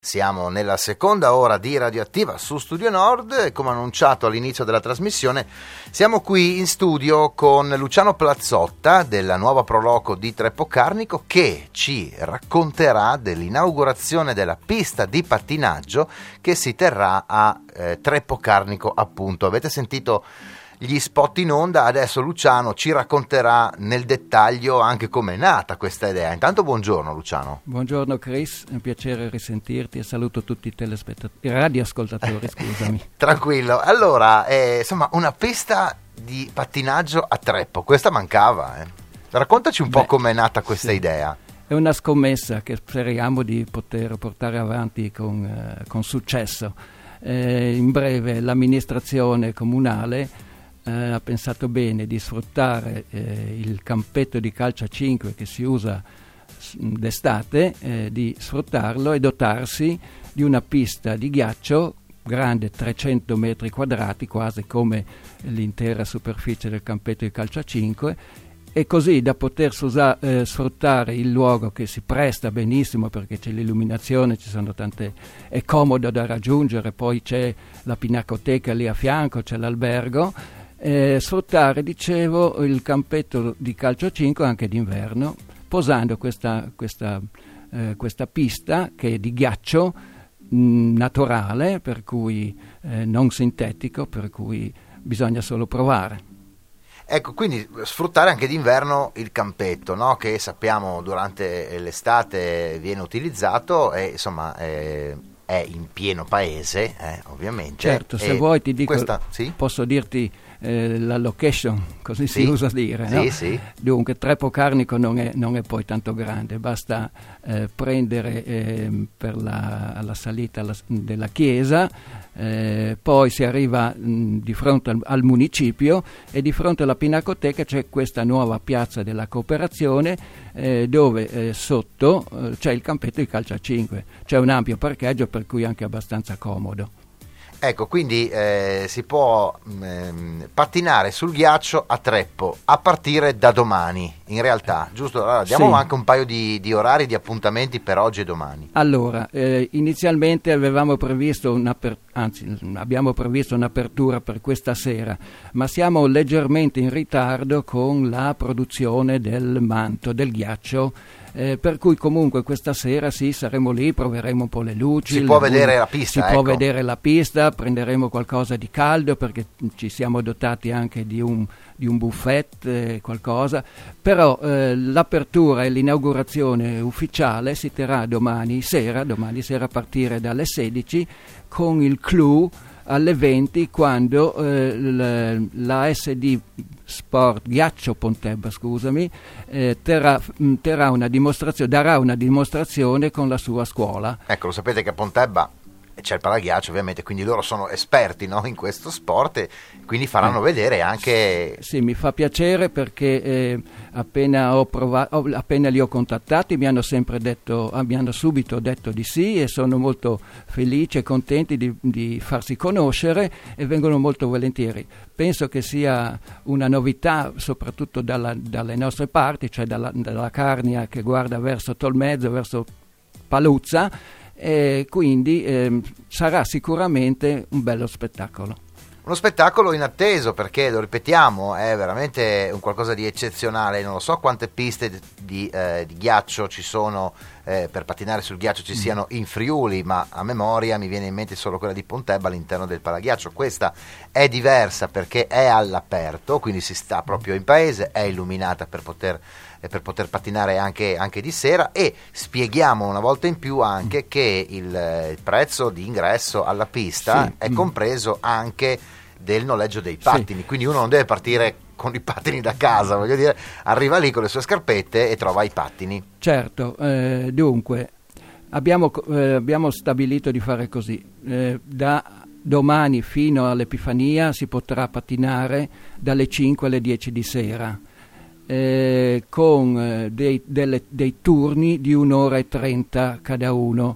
Siamo nella seconda ora di Radioattiva su Studio Nord e come annunciato all'inizio della trasmissione siamo qui in studio con Luciano Plazzotta della nuova Proloco di Treppo Carnico che ci racconterà dell'inaugurazione della pista di pattinaggio che si terrà a Treppo Carnico appunto. Avete sentito gli spot in onda, adesso Luciano ci racconterà nel dettaglio anche come è nata questa idea. Intanto buongiorno Luciano. Buongiorno Chris, è un piacere risentirti e saluto tutti i radioascoltatori, scusami. Tranquillo, allora insomma una pista di pattinaggio a Treppo, questa mancava. Raccontaci un po' come è nata questa idea. È una scommessa che speriamo di poter portare avanti con successo. In breve l'amministrazione comunale ha pensato bene di sfruttare il campetto di calcio a 5 che si usa d'estate, di sfruttarlo e dotarsi di una pista di ghiaccio grande 300 metri quadrati, quasi come l'intera superficie del campetto di calcio a 5, e così da poter sfruttare il luogo che si presta benissimo perché c'è l'illuminazione, è comodo da raggiungere, poi c'è la pinacoteca lì a fianco, c'è l'albergo. Sfruttare, dicevo, il campetto di calcio a 5 anche d'inverno, posando questa pista che è di ghiaccio naturale, per cui non sintetico, per cui bisogna solo provare. Ecco, quindi sfruttare anche d'inverno il campetto, no? Che sappiamo durante l'estate viene utilizzato e insomma è in pieno paese, ovviamente. Certo, se vuoi ti dico, sì? Posso dirti la location, così si usa dire, no? Sì. Dunque Treppo Carnico non è poi tanto grande, basta prendere per la salita della chiesa, poi si arriva di fronte al municipio e di fronte alla pinacoteca c'è questa nuova piazza della cooperazione dove sotto c'è il campetto di calcio a 5, c'è un ampio parcheggio per cui è anche abbastanza comodo. Ecco, quindi si può pattinare sul ghiaccio a Treppo a partire da domani, in realtà, giusto? Allora, diamo anche un paio di orari, di appuntamenti per oggi e domani. Allora, inizialmente abbiamo previsto un'apertura per questa sera, ma siamo leggermente in ritardo con la produzione del manto, del ghiaccio. Per cui comunque questa sera saremo lì, proveremo un po' le luci, si può vedere la pista, può vedere la pista, prenderemo qualcosa di caldo perché ci siamo dotati anche di un buffet, qualcosa, però l'apertura e l'inaugurazione ufficiale si terrà domani sera a partire dalle 16 con il clou alle 20 quando la SD Sport Ghiaccio Pontebba darà una dimostrazione con la sua scuola. Ecco, lo sapete che a Pontebba c'è il palaghiaccio ovviamente, quindi loro sono esperti, no, in questo sport e quindi faranno vedere anche. Sì, mi fa piacere perché appena li ho contattati mi hanno subito detto di sì e sono molto felici e contenti di farsi conoscere e vengono molto volentieri. Penso che sia una novità soprattutto dalle nostre parti, cioè dalla Carnia che guarda verso Tolmezzo, verso Paluzza, e quindi sarà sicuramente un bello spettacolo. Uno spettacolo inatteso perché, lo ripetiamo, è veramente un qualcosa di eccezionale. Non lo so quante piste di ghiaccio ci sono per pattinare sul ghiaccio ci siano in Friuli, ma a memoria mi viene in mente solo quella di Pontebba all'interno del palaghiaccio. Questa è diversa perché è all'aperto, quindi si sta proprio in paese, è illuminata per poter pattinare anche di sera e spieghiamo una volta in più anche che il prezzo di ingresso alla pista è compreso anche del noleggio dei pattini, quindi uno non deve partire con i pattini da casa, voglio dire, arriva lì con le sue scarpette e trova i pattini. Certo, dunque abbiamo stabilito di fare così, da domani fino all'Epifania si potrà pattinare dalle 5 alle 10 di sera. Con dei turni di 1 ora e 30 cada uno.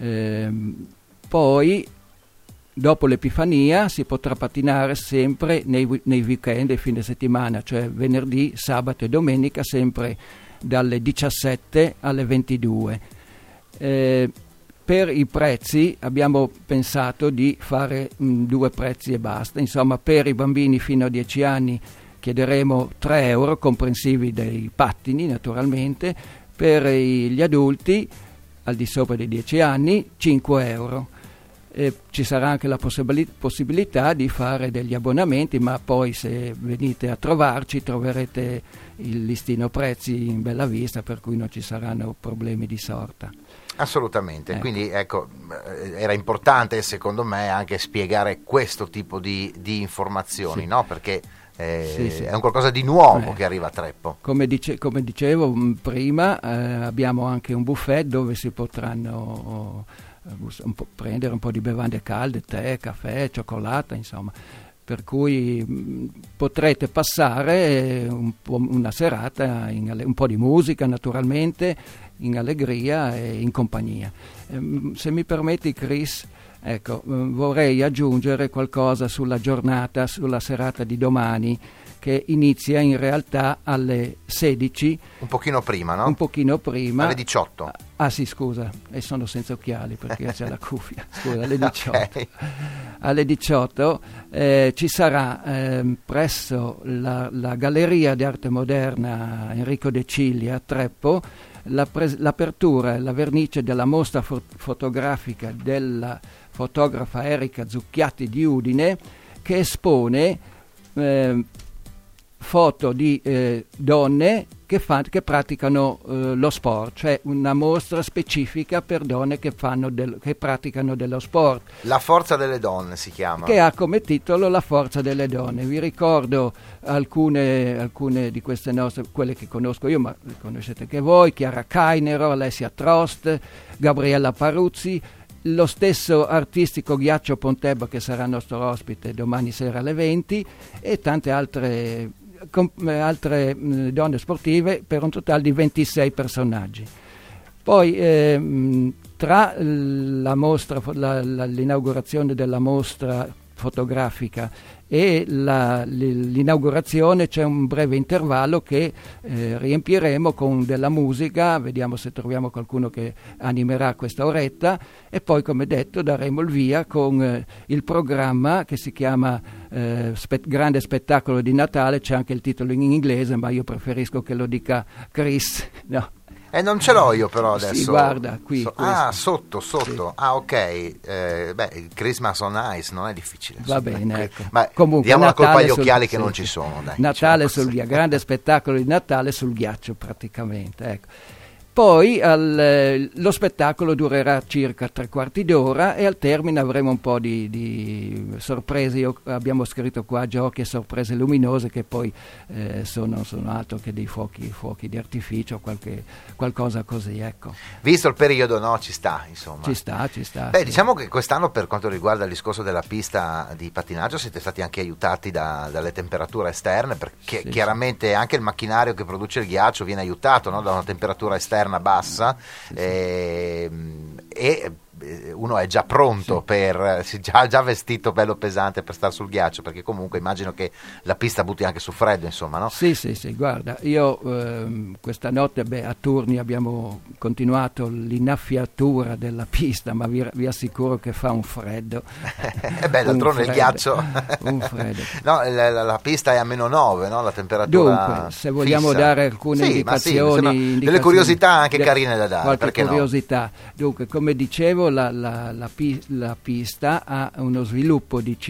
Poi dopo l'Epifania si potrà pattinare sempre nei weekend e fine settimana, cioè venerdì, sabato e domenica, sempre dalle 17 alle 22. per i prezzi abbiamo pensato di fare 2 prezzi e basta. Insomma, per i bambini fino a 10 anni chiederemo 3 euro, comprensivi dei pattini naturalmente, per gli adulti al di sopra dei 10 anni 5 euro. Ci sarà anche la possibilità di fare degli abbonamenti, ma poi se venite a trovarci troverete il listino prezzi in bella vista, per cui non ci saranno problemi di sorta. Assolutamente, quindi ecco, era importante secondo me anche spiegare questo tipo di informazioni, no? Perché sì. È un qualcosa di nuovo che arriva a Treppo. Come dicevo prima, abbiamo anche un buffet dove si potranno prendere un po' di bevande calde, tè, caffè, cioccolata, insomma, per cui potrete passare una serata un po' di musica naturalmente, in allegria e in compagnia. Se mi permetti, Chris, ecco, vorrei aggiungere qualcosa sulla giornata, sulla serata di domani, che inizia in realtà alle 16. Un pochino prima, no? Un pochino prima. Alle 18. Ah sì, scusa, e sono senza occhiali perché c'è la cuffia. Scusa, alle 18. Okay. Alle 18 ci sarà presso la Galleria di Arte Moderna Enrico De Ciglia a Treppo l'apertura e la vernice della mostra fotografica della fotografa Erika Zucchiatti di Udine, che espone foto di donne che praticano lo sport, cioè una mostra specifica per donne che praticano dello sport. La forza delle donne si chiama. Che ha come titolo La forza delle donne. Vi ricordo alcune di queste nostre, quelle che conosco io, ma le conoscete anche voi: Chiara Cainero, Alessia Trost, Gabriella Paruzzi, lo stesso artistico Ghiaccio Pontebba, che sarà nostro ospite domani sera alle 20, e tante altre donne sportive, per un totale di 26 personaggi. Poi tra la mostra, l'inaugurazione della mostra fotografica e l'inaugurazione c'è un breve intervallo che riempiremo con della musica, vediamo se troviamo qualcuno che animerà questa oretta, e poi, come detto, daremo il via con il programma che si chiama Grande Spettacolo di Natale. C'è anche il titolo in inglese, ma io preferisco che lo dica Chris, no? Non ce l'ho io però adesso. Sì, guarda, qui. Sotto. Sì. Ok. Christmas on Ice non è difficile. Va bene, ecco. Ma comunque, diamo la colpa agli occhiali che sì, non ci sono. Dai, Natale grande spettacolo di Natale sul ghiaccio, praticamente, ecco. Poi lo spettacolo durerà circa 3/4 d'ora e al termine avremo un po' di sorprese. Abbiamo scritto qua giochi e sorprese luminose, che poi sono altro che dei fuochi di artificio, qualcosa così, ecco. Visto il periodo, no, ci sta, insomma. Ci sta. Beh, sì. Diciamo che quest'anno, per quanto riguarda il discorso della pista di pattinaggio, siete stati anche aiutati dalle temperature esterne, perché chiaramente anche il macchinario che produce il ghiaccio viene aiutato, no, da una temperatura esterna bassa, e uno è già pronto già vestito bello pesante per stare sul ghiaccio, perché comunque immagino che la pista butti anche su freddo, insomma, no? Sì, guarda, io questa notte a turni abbiamo continuato l'innaffiatura della pista, ma vi assicuro che fa un freddo. D'altronde il ghiaccio un freddo. No, la pista è a -9, no? La temperatura. Dunque, se vogliamo fissa. dare alcune indicazioni, delle curiosità anche carine da dare, qualche perché curiosità. No? Dunque, come dicevo, la pista ha uno sviluppo di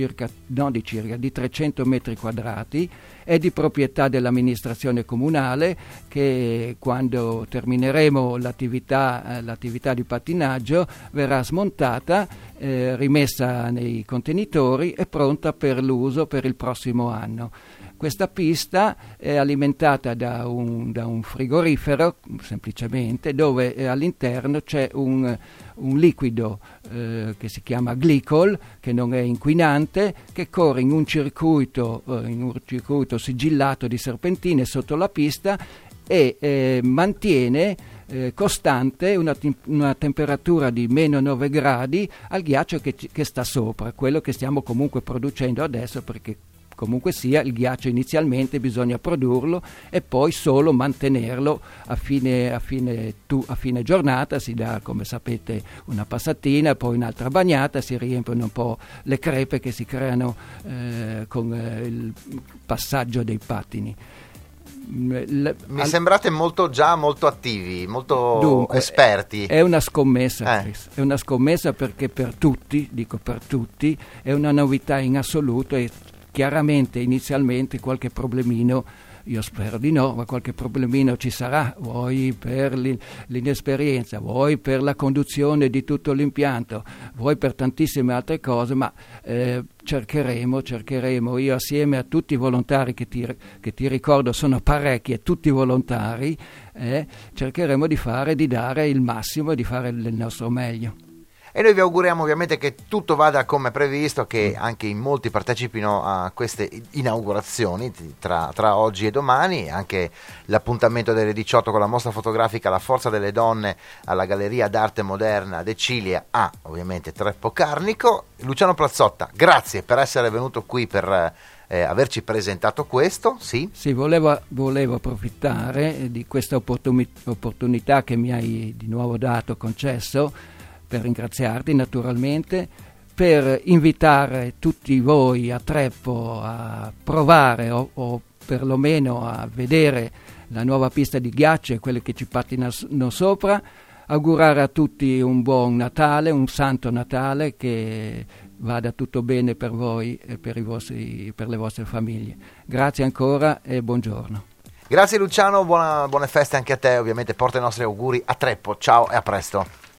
300 metri quadrati, è di proprietà dell'amministrazione comunale, che quando termineremo l'attività di pattinaggio verrà smontata, rimessa nei contenitori e pronta per l'uso per il prossimo anno. Questa pista è alimentata da un frigorifero, semplicemente, dove all'interno c'è un liquido che si chiama glicol, che non è inquinante, che corre in un circuito sigillato di serpentine sotto la pista e mantiene costante una temperatura di -9 gradi al ghiaccio che sta sopra, quello che stiamo comunque producendo adesso, perché comunque sia, il ghiaccio inizialmente bisogna produrlo e poi solo mantenerlo a fine giornata. Si dà, come sapete, una passatina, poi un'altra bagnata, si riempiono un po' le crepe che si creano con il passaggio dei pattini. Mi sembrate molto attivi, molto esperti. È una scommessa, Chris. È una scommessa perché per tutti, è una novità in assoluto e chiaramente inizialmente qualche problemino, io spero di no, ma qualche problemino ci sarà, vuoi per l'inesperienza, vuoi per la conduzione di tutto l'impianto, vuoi per tantissime altre cose, ma cercheremo, io assieme a tutti i volontari che ti ricordo sono parecchi e tutti volontari, cercheremo di dare il massimo e di fare il nostro meglio. E noi vi auguriamo ovviamente che tutto vada come previsto, che anche in molti partecipino a queste inaugurazioni tra oggi e domani, anche l'appuntamento delle 18 con la mostra fotografica La Forza delle Donne alla Galleria d'Arte Moderna De Cilia a ovviamente Treppo Carnico. Luciano Plazzotta, grazie per essere venuto qui, per averci presentato questo. Sì, volevo approfittare di questa opportunità che mi hai di nuovo concesso, per ringraziarti naturalmente, per invitare tutti voi a Treppo a provare o perlomeno a vedere la nuova pista di ghiaccio e quelle che ci pattinano sopra, augurare a tutti un buon Natale, un santo Natale, che vada tutto bene per voi e per le vostre famiglie. Grazie ancora e buongiorno. Grazie Luciano, buone feste anche a te, ovviamente porta i nostri auguri a Treppo, ciao e a presto.